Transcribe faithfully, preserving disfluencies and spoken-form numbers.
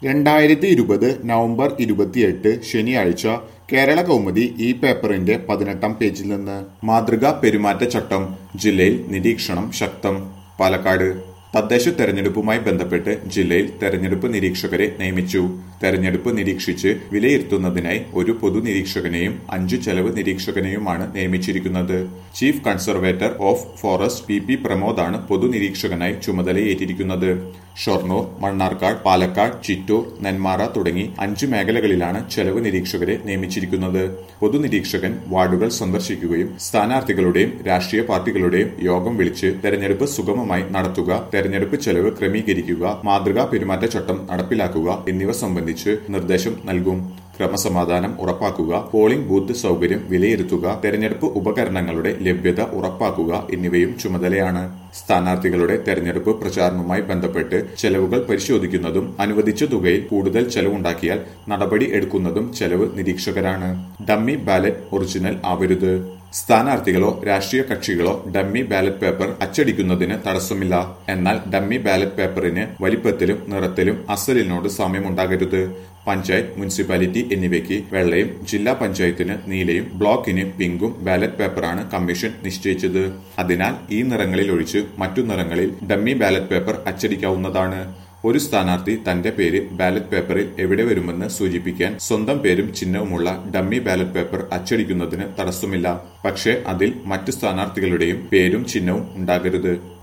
രണ്ടായിരത്തി ഇരുപത് നവംബർ ഇരുപത്തിയെട്ട് ശനിയാഴ്ച കേരള കൗമുദി ഈ പേപ്പറിന്റെ പതിനെട്ടാം പേജിൽ നിന്ന് മാതൃകാ പെരുമാറ്റച്ചട്ടം ജില്ലയിൽ നിരീക്ഷണം ശക്തം. പാലക്കാട് തദ്ദേശ തെരഞ്ഞെടുപ്പുമായി ബന്ധപ്പെട്ട് ജില്ലയിൽ തെരഞ്ഞെടുപ്പ് നിരീക്ഷകരെ നിയമിച്ചു. തെരഞ്ഞെടുപ്പ് നിരീക്ഷിച്ച് വിലയിരുത്തുന്നതിനായി ഒരു പൊതു നിരീക്ഷകനെയും അഞ്ചു ചെലവ് നിരീക്ഷകനെയുമാണ് നിയമിച്ചിരിക്കുന്നത്. Chief conservator of forest P P പ്രമോദാണ് പൊതു നിരീക്ഷകനായി ചുമതലയേറ്റിരിക്കുന്നത്. ഷൊർണൂർ, മണ്ണാർക്കാട്, പാലക്കാട്, ചിറ്റൂർ, നെന്മാറ തുടങ്ങി അഞ്ചു മേഖലകളിലാണ് ചെലവ് നിരീക്ഷകരെ നിയമിച്ചിരിക്കുന്നത്. പൊതുനിരീക്ഷകൻ വാർഡുകൾ സന്ദർശിക്കുകയും സ്ഥാനാർത്ഥികളുടെയും രാഷ്ട്രീയ പാർട്ടികളുടെയും യോഗം വിളിച്ച് തെരഞ്ഞെടുപ്പ് സുഗമമായി നടത്തുക, തെരഞ്ഞെടുപ്പ് ചെലവ് ക്രമീകരിക്കുക, മാതൃകാ പെരുമാറ്റച്ചട്ടം നടപ്പിലാക്കുക എന്നിവ സംബന്ധിച്ച് നിർദ്ദേശം നൽകും. ക്രമസമാധാനം ഉറപ്പാക്കുക, പോളിംഗ് ബൂത്ത് സൗകര്യം വിലയിരുത്തുക, തെരഞ്ഞെടുപ്പ് ഉപകരണങ്ങളുടെ ലഭ്യത ഉറപ്പാക്കുക എന്നിവയും ചുമതലയാണ്. സ്ഥാനാർത്ഥികളുടെ തെരഞ്ഞെടുപ്പ് പ്രചാരണവുമായി ബന്ധപ്പെട്ട് ചെലവുകൾ പരിശോധിക്കുന്നതും അനുവദിച്ച തുകയിൽ കൂടുതൽ ചെലവുണ്ടാക്കിയാൽ നടപടി എടുക്കുന്നതും ചെലവ് നിരീക്ഷകരാണ്. ഡമ്മി ബാലറ്റ് ഒറിജിനൽ ആവരുത്. സ്ഥാനാർത്ഥികളോ രാഷ്ട്രീയ കക്ഷികളോ ഡമ്മി ബാലറ്റ് പേപ്പർ അച്ചടിക്കുന്നതിന് തടസ്സമില്ല. എന്നാൽ ഡമ്മി ബാലറ്റ് പേപ്പറിന് വലിപ്പത്തിലും നിറത്തിലും അസലിനോട് സാമ്യമുണ്ടാകരുത്. പഞ്ചായത്ത്, മുനിസിപ്പാലിറ്റി എന്നിവയ്ക്ക് വെള്ളയും ജില്ലാ പഞ്ചായത്തിന് നീലയും ബ്ലോക്കിന് പിങ്കും ബാലറ്റ് പേപ്പറാണ് കമ്മീഷൻ നിശ്ചയിച്ചത്. അതിനാൽ ഈ നിറങ്ങളിൽ ഒഴിച്ച് മറ്റു നിറങ്ങളിൽ ഡമ്മി ബാലറ്റ് പേപ്പർ അച്ചടിക്കാവുന്നതാണ്. ഒരു സ്ഥാനാർത്ഥി തന്റെ പേര് ബാലറ്റ് പേപ്പറിൽ എവിടെ വരുമെന്ന് സൂചിപ്പിക്കാൻ സ്വന്തം പേരും ചിഹ്നവുമുള്ള ഡമ്മി ബാലറ്റ് പേപ്പർ അച്ചടിക്കുന്നതിന് തടസ്സമില്ല. പക്ഷേ അതിൽ മറ്റു സ്ഥാനാർത്ഥികളുടെയും പേരും ചിഹ്നവും ഉണ്ടാകരുത്.